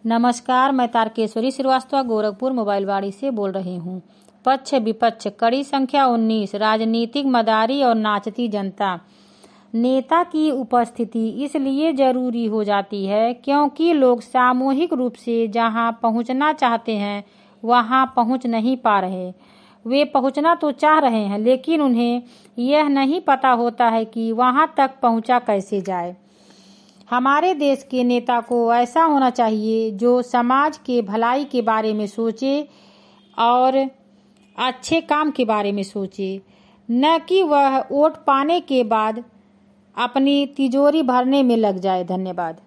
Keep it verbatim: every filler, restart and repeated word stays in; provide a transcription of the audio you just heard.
नमस्कार, मैं तारकेश्वरी श्रीवास्तव गोरखपुर मोबाइल वाड़ी से बोल रही हूँ। पक्ष विपक्ष, कड़ी संख्या उन्नीस। राजनीतिक मदारी और नाचती जनता। नेता की उपस्थिति इसलिए जरूरी हो जाती है क्योंकि लोग सामूहिक रूप से जहां पहुंचना चाहते हैं वहां पहुंच नहीं पा रहे। वे पहुंचना तो चाह रहे हैं, लेकिन उन्हें यह नहीं पता होता है कि वहां तक पहुंचा कैसे जाए। हमारे देश के नेता को ऐसा होना चाहिए जो समाज के भलाई के बारे में सोचे और अच्छे काम के बारे में सोचे, न कि वह वोट पाने के बाद अपनी तिजोरी भरने में लग जाए। धन्यवाद।